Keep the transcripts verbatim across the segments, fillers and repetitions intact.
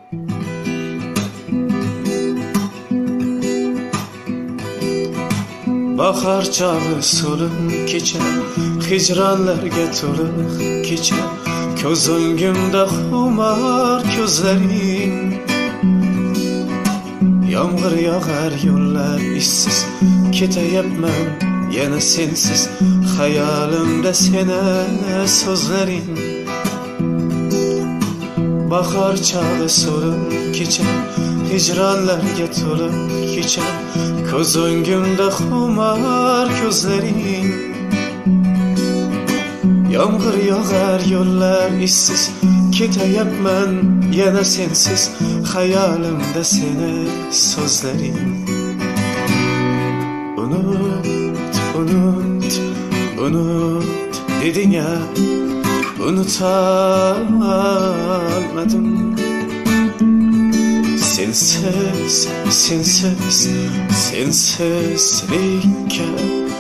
Bahar çağı solub keçer, hicranlarga to'liq kecha. Ko'z o'ngimda xumar ko'zlaring, yomg'ir yog'ar yo'llar ishsiz, ketayapman yana sensiz, xayolimda seni so'zlaring. Bahar çağı solub keçer, hicranlarga to'liq kecha. Ko'z o'ngimda xumar ko'zlaring, yomg'ir yog'ar yo'llar ishsiz, ketayapman yana sensiz, xayolimda seni so'zlaring. Unut, unut, unut deding ya, unutamadım. Sensiz, sensiz, sensizlikka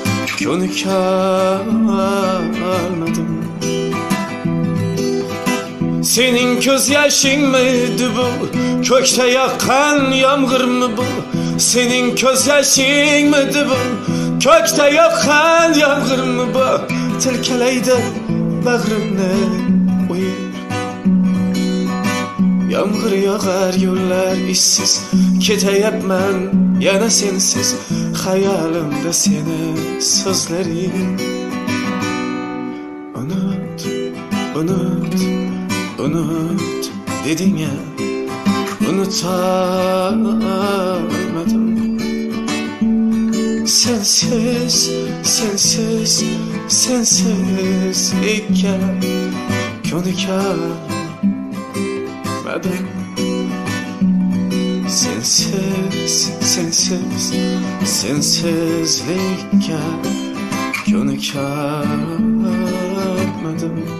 ko'nikalmadim. Senin ko'z yoshingmidi bu, ko'kda yoqqan yomg'irmi bu? Senin ko'z yoshingmidi bu, ko'kda yoqqan yomg'irmi bu? Tilkalaydi bag'rimni o'yib, yomg'ir yog'ar yo'llar ishsiz, ketayapman yana sensiz, xayolimda seni so'zlaring. Unut, unut, unut deding ya, unutamadım. Sensiz, sensiz, sensizlikka ko'nikalmadim. Sensiz, sensiz, sensizlikka ko'nikalmadim.